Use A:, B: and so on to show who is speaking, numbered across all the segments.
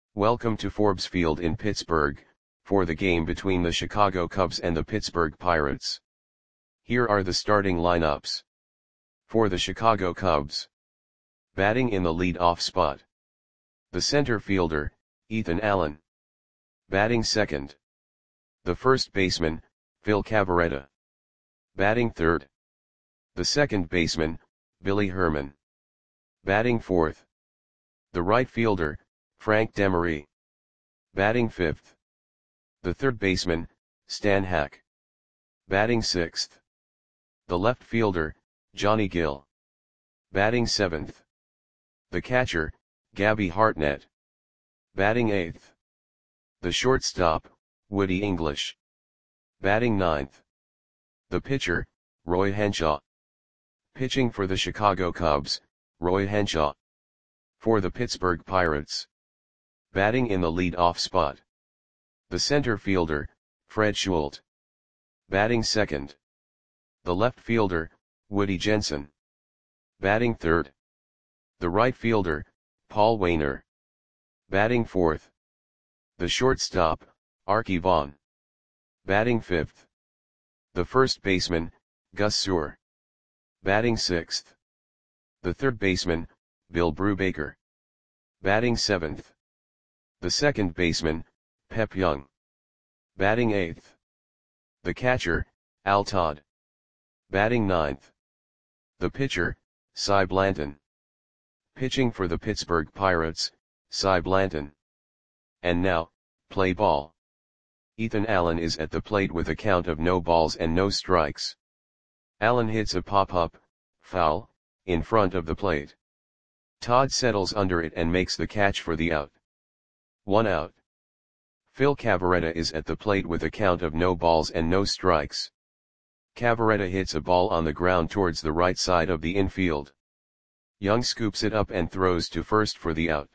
A: Welcome to Forbes Field in Pittsburgh, for the game between the Chicago Cubs and the Pittsburgh Pirates. Here are the starting lineups. For the Chicago Cubs. Batting in the lead-off spot. The center fielder, Ethan Allen. Batting second. The first baseman, Phil Cavarretta. Batting third. The second baseman, Billy Herman. Batting fourth. The right fielder, Frank Demery. Batting fifth. The third baseman, Stan Hack. Batting sixth. The left fielder, Johnny Gill. Batting seventh. The catcher, Gabby Hartnett. Batting eighth. The shortstop, Woody English. Batting ninth. The pitcher, Roy Henshaw. Pitching for the Chicago Cubs, Roy Henshaw. For the Pittsburgh Pirates. Batting in the lead-off spot. The center fielder, Fred Schult. Batting second. The left fielder, Woody Jensen. Batting third. The right fielder, Paul Waner. Batting fourth. The shortstop, Arky Vaughan. Batting fifth. The first baseman, Gus Suhr. Batting sixth. The third baseman, Bill Brubaker. Batting seventh. The second baseman, Pep Young. Batting eighth. The catcher, Al Todd. Batting ninth. The pitcher, Cy Blanton. Pitching for the Pittsburgh Pirates, Cy Blanton. And now, play ball. Ethan Allen is at the plate with a count of no balls and no strikes. Allen hits a pop-up, foul, in front of the plate. Todd settles under it and makes the catch for the out. 1 out. Phil Cavarretta is at the plate with a count of no balls and no strikes. Cavarretta hits a ball on the ground towards the right side of the infield. Young scoops it up and throws to first for the out.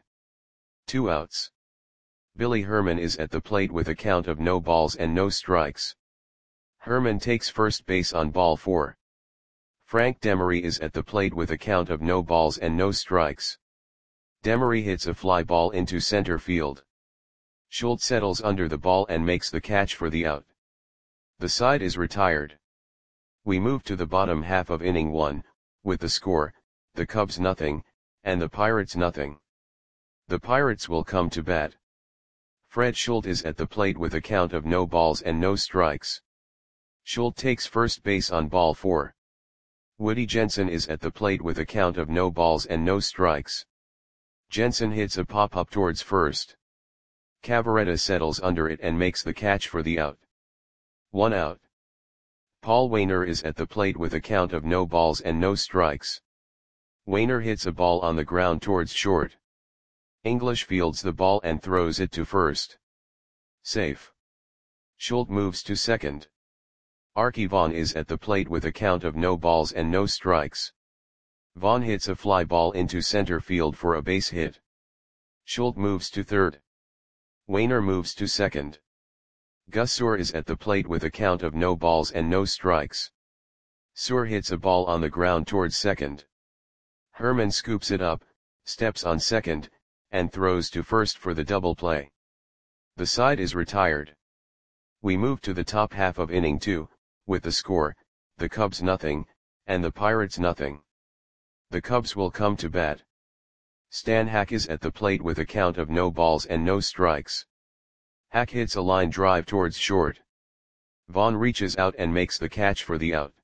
A: 2 outs. Billy Herman is at the plate with a count of no balls and no strikes. Herman takes first base on ball 4. Frank Demery is at the plate with a count of no balls and no strikes. Demery hits a fly ball into center field. Schult settles under the ball and makes the catch for the out. The side is retired. We move to the bottom half of inning 1, with the score, the Cubs nothing, and the Pirates nothing. The Pirates will come to bat. Fred Schult is at the plate with a count of no balls and no strikes. Schult takes first base on ball 4. Woody Jensen is at the plate with a count of no balls and no strikes. Jensen hits a pop-up towards first. Cavarretta settles under it and makes the catch for the out. 1 out. Paul Waner is at the plate with a count of no balls and no strikes. Waner hits a ball on the ground towards short. English fields the ball and throws it to first. Safe. Schult moves to second. Arky Vaughan is at the plate with a count of no balls and no strikes. Vaughan hits a fly ball into center field for a base hit. Schult moves to third. Waner moves to second. Gus Suhr is at the plate with a count of no balls and no strikes. Suhr hits a ball on the ground towards second. Herman scoops it up, steps on second, and throws to first for the double play. The side is retired. We move to the top half of inning 2, with the score, the Cubs nothing, and the Pirates nothing. The Cubs will come to bat. Stan Hack is at the plate with a count of no balls and no strikes. Hack hits a line drive towards short. Vaughan reaches out and makes the catch for the out.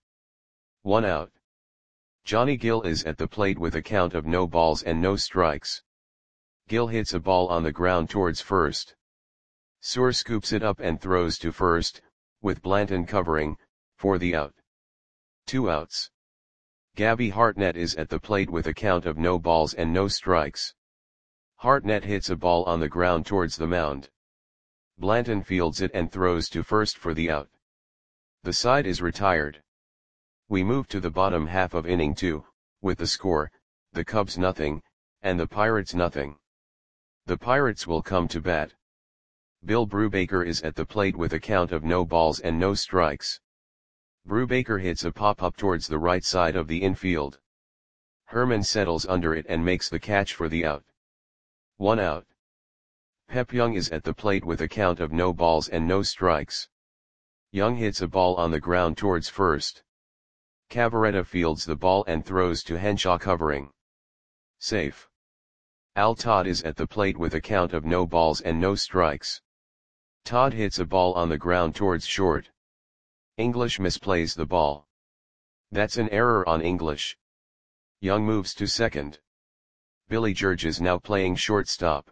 A: 1 out. Johnny Gill is at the plate with a count of no balls and no strikes. Gill hits a ball on the ground towards first. Suhr scoops it up and throws to first, with Blanton covering, for the out. 2 outs. Gabby Hartnett is at the plate with a count of no balls and no strikes. Hartnett hits a ball on the ground towards the mound. Blanton fields it and throws to first for the out. The side is retired. We move to the bottom half of inning 2, with the score, the Cubs nothing, and the Pirates nothing. The Pirates will come to bat. Bill Brubaker is at the plate with a count of no balls and no strikes. Brubaker hits a pop-up towards the right side of the infield. Herman settles under it and makes the catch for the out. 1 out. Pep Young is at the plate with a count of no balls and no strikes. Young hits a ball on the ground towards first. Cavaretta fields the ball and throws to Henshaw covering. Safe. Al Todd is at the plate with a count of no balls and no strikes. Todd hits a ball on the ground towards short. English misplays the ball. That's an error on English. Young moves to second. Billy George is now playing shortstop.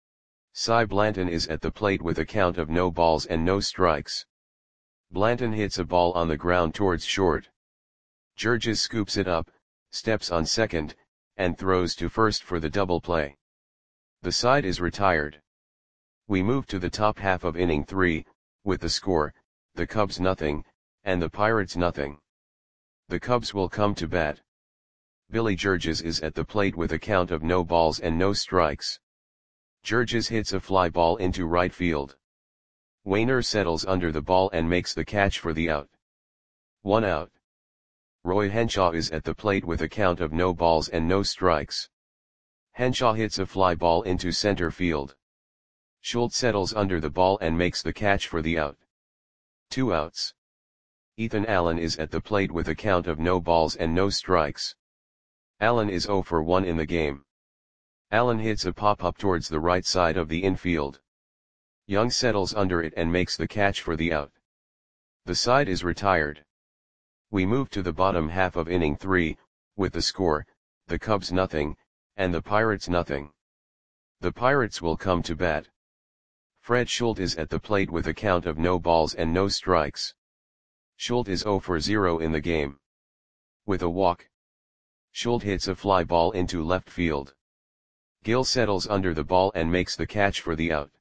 A: Cy Blanton is at the plate with a count of no balls and no strikes. Blanton hits a ball on the ground towards short. Georges scoops it up, steps on second, and throws to first for the double play. The side is retired. We move to the top half of inning 3, with the score, the Cubs nothing, and the Pirates nothing. The Cubs will come to bat. Billy Georges is at the plate with a count of no balls and no strikes. Georges hits a fly ball into right field. Wainer settles under the ball and makes the catch for the out. 1 out. Roy Henshaw is at the plate with a count of no balls and no strikes. Henshaw hits a fly ball into center field. Schultz settles under the ball and makes the catch for the out. 2 outs. Ethan Allen is at the plate with a count of no balls and no strikes. Allen is 0 for 1 in the game. Allen hits a pop-up towards the right side of the infield. Young settles under it and makes the catch for the out. The side is retired. We move to the bottom half of inning 3, with the score, the Cubs nothing, and the Pirates nothing. The Pirates will come to bat. Fred Schultz is at the plate with a count of no balls and no strikes. Schultz is 0 for 0 in the game. With a walk, Schultz hits a fly ball into left field. Gill settles under the ball and makes the catch for the out.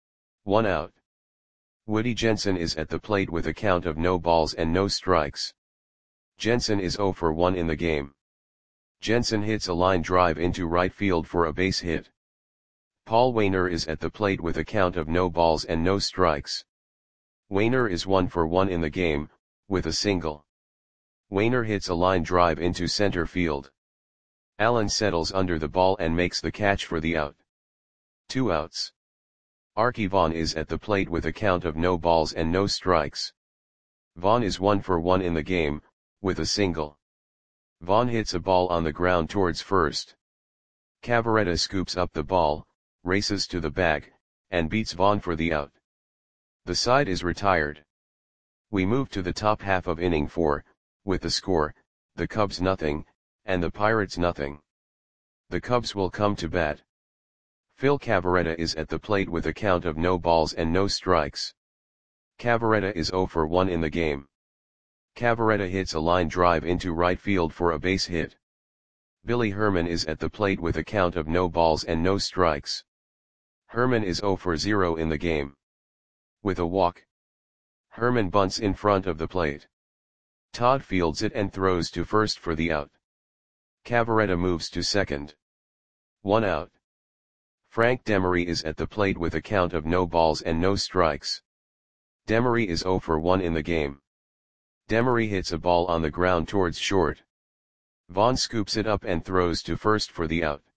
A: 1 out. Woody Jensen is at the plate with a count of no balls and no strikes. Jensen is 0 for 1 in the game. Jensen hits a line drive into right field for a base hit. Paul Wainer is at the plate with a count of no balls and no strikes. Wainer is 1 for 1 in the game, with a single. Wainer hits a line drive into center field. Allen settles under the ball and makes the catch for the out. 2 outs. Archie Vaughn is at the plate with a count of no balls and no strikes. Vaughn is 1 for 1 in the game, with a single. Vaughn hits a ball on the ground towards first. Cavaretta scoops up the ball, races to the bag, and beats Vaughn for the out. The side is retired. We move to the top half of inning 4, with the score, the Cubs nothing, and the Pirates nothing. The Cubs will come to bat. Phil Cavaretta is at the plate with a count of no balls and no strikes. Cavaretta is 0 for 1 in the game. Cavaretta hits a line drive into right field for a base hit. Billy Herman is at the plate with a count of no balls and no strikes. Herman is 0 for 0 in the game. With a walk, Herman bunts in front of the plate. Todd fields it and throws to first for the out. Cavaretta moves to second. 1 out. Frank Demery is at the plate with a count of no balls and no strikes. Demery is 0 for 1 in the game. Demery hits a ball on the ground towards short. Vaughn scoops it up and throws to first for the out.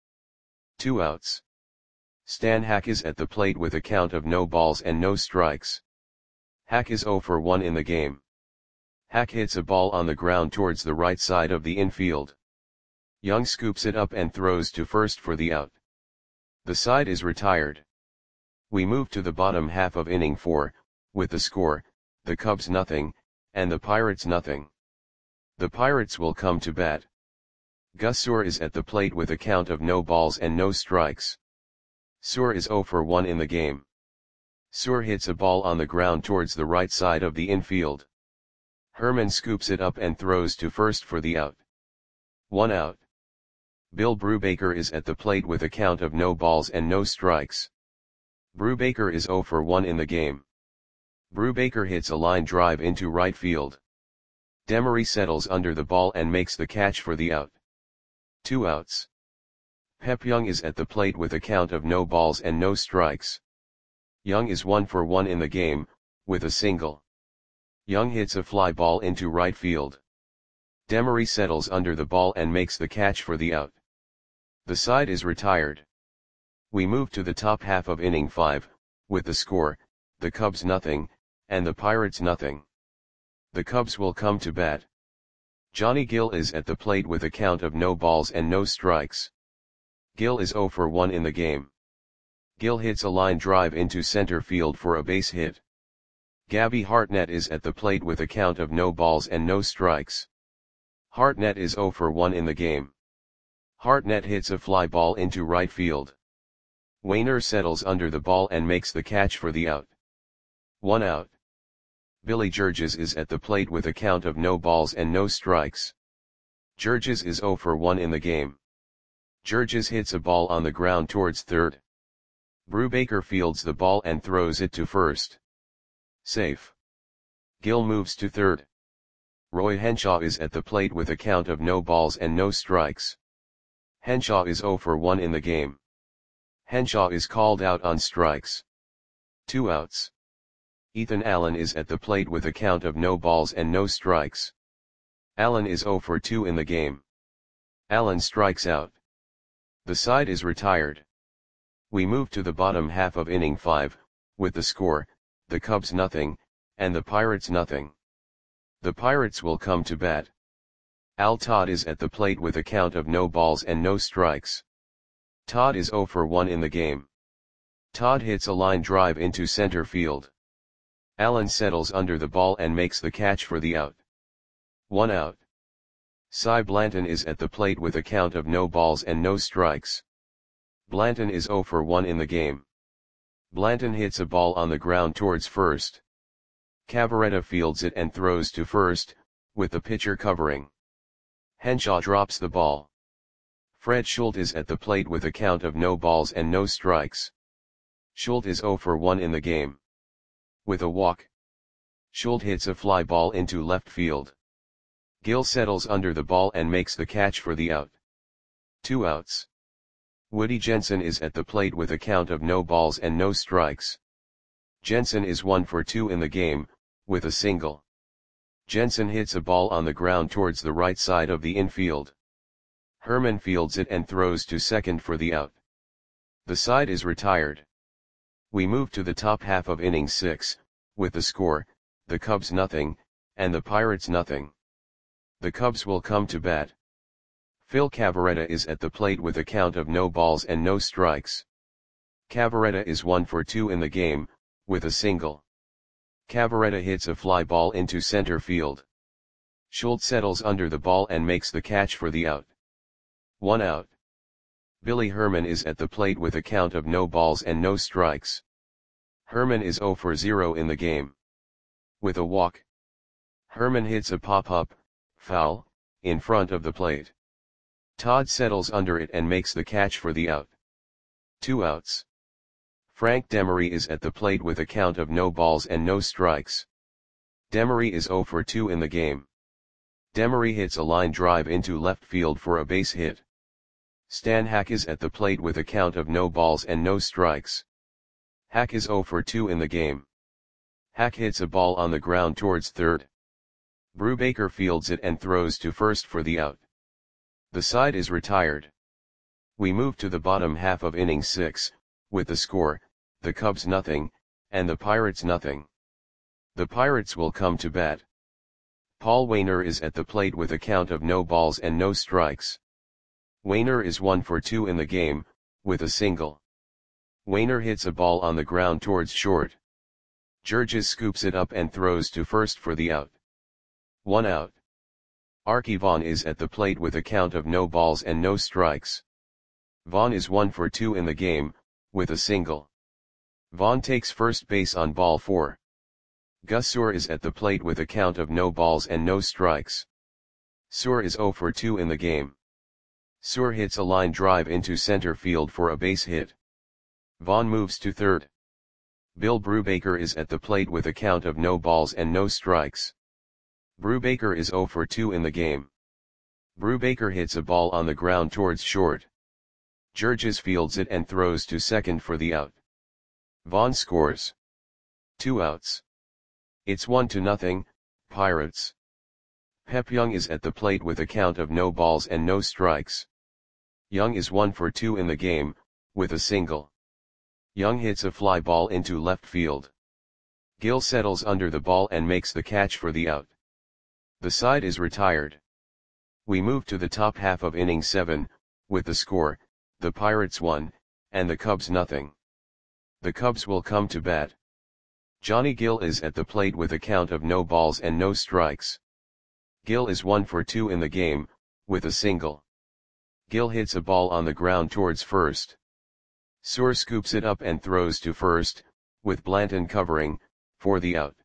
A: 2 outs. Stan Hack is at the plate with a count of no balls and no strikes. Hack is 0 for 1 in the game. Hack hits a ball on the ground towards the right side of the infield. Young scoops it up and throws to first for the out. The side is retired. We move to the bottom half of inning 4, with the score, the Cubs nothing, and the Pirates nothing. The Pirates will come to bat. Gus Suhr is at the plate with a count of no balls and no strikes. Suhr is 0 for 1 in the game. Suhr hits a ball on the ground towards the right side of the infield. Herman scoops it up and throws to first for the out. 1 out. Bill Brubaker is at the plate with a count of no balls and no strikes. Brubaker is 0 for 1 in the game. Brubaker hits a line drive into right field. Demery settles under the ball and makes the catch for the out. 2 outs. Pep Young is at the plate with a count of no balls and no strikes. Young is 1 for 1 in the game, with a single. Young hits a fly ball into right field. Demery settles under the ball and makes the catch for the out. The side is retired. We move to the top half of inning 5, with the score, the Cubs nothing, and the Pirates nothing. The Cubs will come to bat. Johnny Gill is at the plate with a count of no balls and no strikes. Gill is 0 for 1 in the game. Gill hits a line drive into center field for a base hit. Gabby Hartnett is at the plate with a count of no balls and no strikes. Hartnett is 0 for 1 in the game. Hartnett hits a fly ball into right field. Wainer settles under the ball and makes the catch for the out. 1 out. Billy Georges is at the plate with a count of no balls and no strikes. Georges is 0 for 1 in the game. Georges hits a ball on the ground towards third. Brubaker fields the ball and throws it to first. Safe. Gill moves to third. Roy Henshaw is at the plate with a count of no balls and no strikes. Henshaw is 0 for 1 in the game. Henshaw is called out on strikes. 2 outs. Ethan Allen is at the plate with a count of no balls and no strikes. Allen is 0 for 2 in the game. Allen strikes out. The side is retired. We move to the bottom half of inning 5, with the score, the Cubs nothing, and the Pirates nothing. The Pirates will come to bat. Al Todd is at the plate with a count of no balls and no strikes. Todd is 0 for 1 in the game. Todd hits a line drive into center field. Allen settles under the ball and makes the catch for the out. 1 out. Cy Blanton is at the plate with a count of no balls and no strikes. Blanton is 0 for 1 in the game. Blanton hits a ball on the ground towards first. Cavaretta fields it and throws to first, with the pitcher covering. Henshaw drops the ball. Fred Schultz is at the plate with a count of no balls and no strikes. Schultz is 0 for 1 in the game. With a walk, Schultz hits a fly ball into left field. Gill settles under the ball and makes the catch for the out. 2 outs. Woody Jensen is at the plate with a count of no balls and no strikes. Jensen is 1 for 2 in the game, with a single. Jensen hits a ball on the ground towards the right side of the infield. Herman fields it and throws to second for the out. The side is retired. We move to the top half of inning 6, with the score, the Cubs nothing, and the Pirates nothing. The Cubs will come to bat. Phil Cavaretta is at the plate with a count of no balls and no strikes. Cavaretta is 1 for 2 in the game, with a single. Cavaretta hits a fly ball into center field. Schultz settles under the ball and makes the catch for the out. 1 out. Billy Herman is at the plate with a count of no balls and no strikes. Herman is 0 for 0 in the game. With a walk, Herman hits a pop-up, foul, in front of the plate. Todd settles under it and makes the catch for the out. 2 outs. Frank Demery is at the plate with a count of no balls and no strikes. Demery is 0 for 2 in the game. Demery hits a line drive into left field for a base hit. Stan Hack is at the plate with a count of no balls and no strikes. Hack is 0 for 2 in the game. Hack hits a ball on the ground towards third. Brubaker fields it and throws to first for the out. The side is retired. We move to the bottom half of inning 6, with the score, the Cubs nothing, and the Pirates nothing. The Pirates will come to bat. Paul Wainer is at the plate with a count of no balls and no strikes. Wainer is 1 for 2 in the game, with a single. Wainer hits a ball on the ground towards short. Georges scoops it up and throws to first for the out. 1 out. Archie Vaughn is at the plate with a count of no balls and no strikes. Vaughn is 1 for 2 in the game, with a single. Vaughn takes first base on ball 4. Gus Suhr is at the plate with a count of no balls and no strikes. Suhr is 0 for 2 in the game. Suhr hits a line drive into center field for a base hit. Vaughn moves to third. Bill Brubaker is at the plate with a count of no balls and no strikes. Brubaker is 0 for 2 in the game. Brubaker hits a ball on the ground towards short. Georges fields it and throws to second for the out. Vaughn scores. 2 outs. It's 1-0, Pirates. Pep Young is at the plate with a count of no balls and no strikes. Young is 1 for 2 in the game, with a single. Young hits a fly ball into left field. Gill settles under the ball and makes the catch for the out. The side is retired. We move to the top half of inning 7, with the score, the Pirates 1, and the Cubs nothing. The Cubs will come to bat. Johnny Gill is at the plate with a count of no balls and no strikes. Gill is 1 for 2 in the game, with a single. Gill hits a ball on the ground towards first. Suhr scoops it up and throws to first, with Blanton covering, for the out.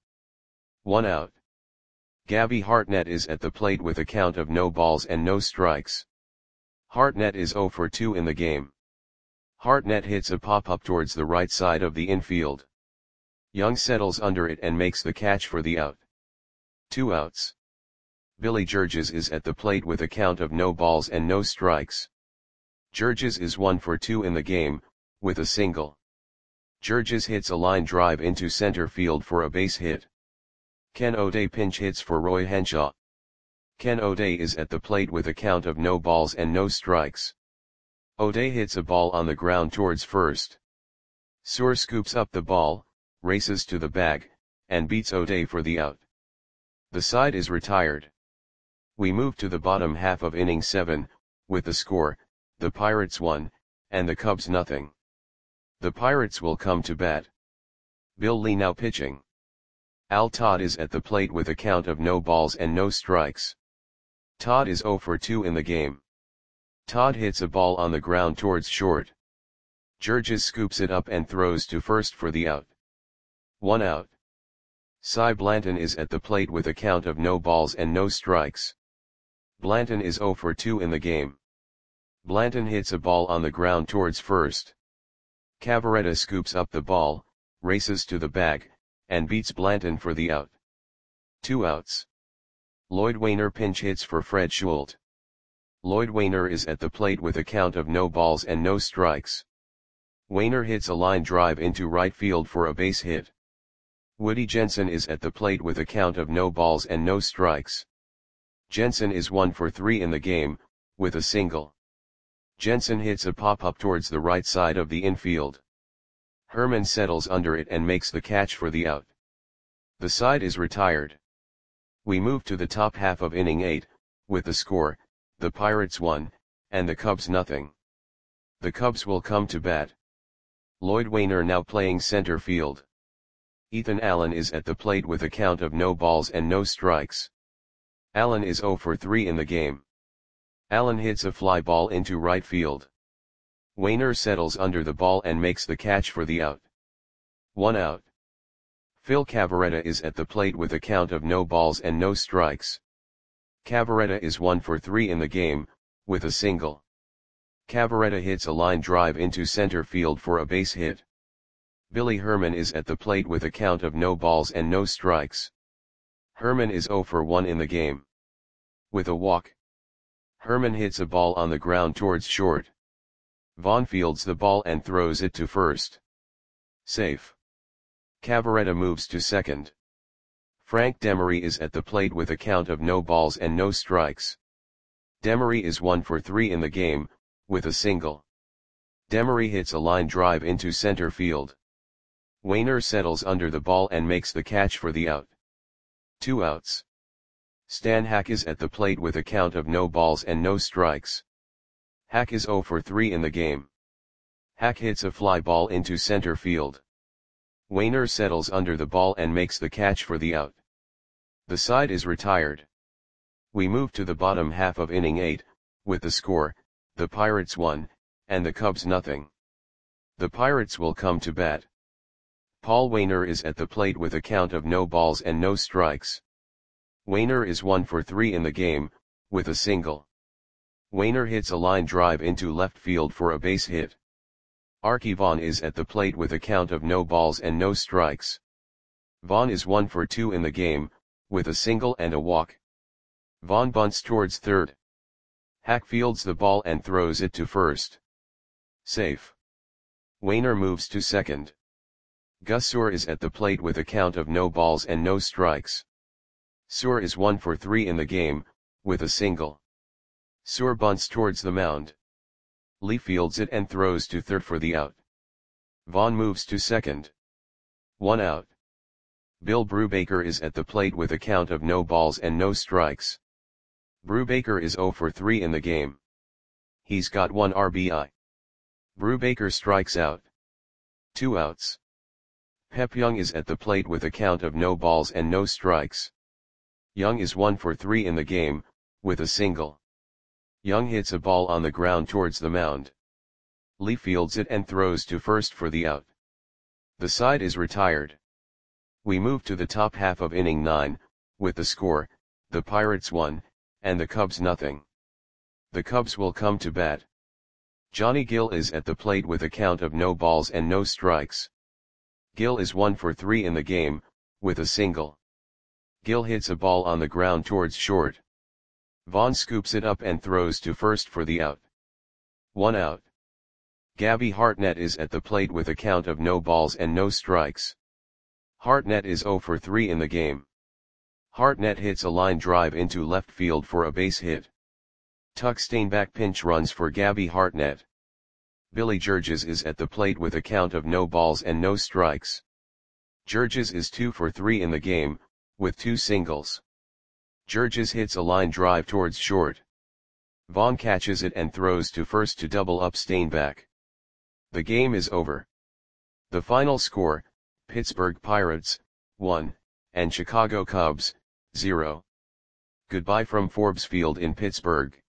A: 1 out. Gabby Hartnett is at the plate with a count of no balls and no strikes. Hartnett is 0 for 2 in the game. Hartnett hits a pop-up towards the right side of the infield. Young settles under it and makes the catch for the out. 2 outs. Billy Georges is at the plate with a count of no balls and no strikes. Georges is 1 for 2 in the game, with a single. Georges hits a line drive into center field for a base hit. Ken O'Day pinch hits for Roy Henshaw. Ken O'Day is at the plate with a count of no balls and no strikes. O'Day hits a ball on the ground towards first. Suhr scoops up the ball, races to the bag, and beats O'Day for the out. The side is retired. We move to the bottom half of inning 7, with the score, the Pirates 1, and the Cubs nothing. The Pirates will come to bat. Bill Lee now pitching. Al Todd is at the plate with a count of no balls and no strikes. Todd is 0 for 2 in the game. Todd hits a ball on the ground towards short. Georges scoops it up and throws to first for the out. 1 out. Cy Blanton is at the plate with a count of no balls and no strikes. Blanton is 0 for 2 in the game. Blanton hits a ball on the ground towards first. Cavaretta scoops up the ball, races to the bag, and beats Blanton for the out. 2 outs. Lloyd Wainer pinch hits for Fred Schult. Lloyd Wainer is at the plate with a count of no balls and no strikes. Wainer hits a line drive into right field for a base hit. Woody Jensen is at the plate with a count of no balls and no strikes. Jensen is 1 for 3 in the game, with a single. Jensen hits a pop-up towards the right side of the infield. Herman settles under it and makes the catch for the out. The side is retired. We move to the top half of inning 8, with the score, the Pirates 1, and the Cubs nothing. The Cubs will come to bat. Lloyd Wainer now playing center field. Ethan Allen is at the plate with a count of no balls and no strikes. Allen is 0 for 3 in the game. Allen hits a fly ball into right field. Wainer settles under the ball and makes the catch for the out. 1 out. Phil Cavaretta is at the plate with a count of no balls and no strikes. Cavaretta is 1 for 3 in the game, with a single. Cavaretta hits a line drive into center field for a base hit. Billy Herman is at the plate with a count of no balls and no strikes. Herman is 0 for 1 in the game. With a walk. Herman hits a ball on the ground towards short. Vaughn fields the ball and throws it to first. Safe. Cavaretta moves to second. Frank Demery is at the plate with a count of no balls and no strikes. Demery is 1 for 3 in the game, with a single. Demery hits a line drive into center field. Wainer settles under the ball and makes the catch for the out. 2 outs. Stan Hack is at the plate with a count of no balls and no strikes. Hack is 0 for 3 in the game. Hack hits a fly ball into center field. Wainer settles under the ball and makes the catch for the out. The side is retired. We move to the bottom half of inning 8, with the score, the Pirates 1, and the Cubs nothing. The Pirates will come to bat. Paul Wainer is at the plate with a count of no balls and no strikes. Wainer is 1 for 3 in the game, with a single. Wainer hits a line drive into left field for a base hit. Archie Vaughn is at the plate with a count of no balls and no strikes. Vaughn is 1 for 2 in the game, with a single and a walk. Vaughn bunts towards third. Hack fields the ball and throws it to first. Safe. Wainer moves to second. Gus Suhr is at the plate with a count of no balls and no strikes. Suhr is 1 for 3 in the game, with a single. Suhr bunts towards the mound. Lee fields it and throws to third for the out. Vaughn moves to second. 1 out. Bill Brubaker is at the plate with a count of no balls and no strikes. Brubaker is 0 for 3 in the game. He's got 1 RBI. Brubaker strikes out. 2 outs. Pep Young is at the plate with a count of no balls and no strikes. Young is 1 for 3 in the game, with a single. Young hits a ball on the ground towards the mound. Lee fields it and throws to first for the out. The side is retired. We move to the top half of inning 9, with the score, the Pirates 1, and the Cubs nothing. The Cubs will come to bat. Johnny Gill is at the plate with a count of no balls and no strikes. Gill is 1 for 3 in the game, with a single. Gill hits a ball on the ground towards short. Vaughn scoops it up and throws to first for the out. 1 out. Gabby Hartnett is at the plate with a count of no balls and no strikes. Hartnett is 0 for 3 in the game. Hartnett hits a line drive into left field for a base hit. Tuck Steinbach pinch runs for Gabby Hartnett. Billy Georges is at the plate with a count of no balls and no strikes. Georges is 2 for 3 in the game, with 2 singles. Georges hits a line drive towards short. Vaughn catches it and throws to first to double up Steinbach. The game is over. The final score, Pittsburgh Pirates, 1, and Chicago Cubs, 0. Goodbye from Forbes Field in Pittsburgh.